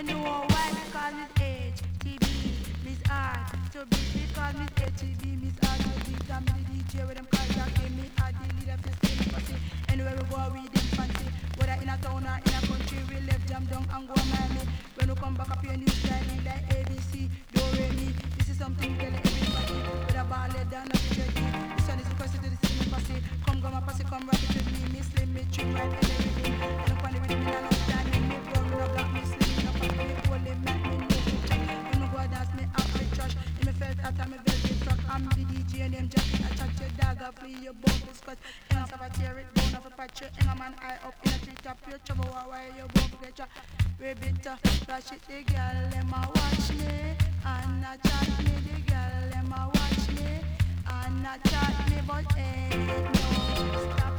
know why me call it HTB, Miss Art to beat because Miss HTB, Miss Art to beat. I'm the DJ with them call Jack me, I the leader for skin pussy. Anywhere we go, we them fancy. Whether in a town or in a country, we left jam down and go Miami. When we come back up here, new style like ABC, do re mi. This is something we tell everybody. With a ball head down, not the The sun is requested to the skin pussy. Come go my pussy, come rock it with me. Me slim, me trim right in the rhythm. And I'm funny with me, I don't stand in me. Brown, me no black, me slim, me no fat, me hold it, make me know the chat. When me go dance, me up the trash. In me felt at me velvet truck. I'm the DJ and them jacket. I chat your dog, I flee your bone, discuss. Hang up a tear it, bone off a patch. Hang a man eye up in a tree top. Your trouble, why you won't get ya. We bitter, flash it, the girl, them a watch me. And a chat me, the girl, them a watch me. And a chat me, but ain't no stop.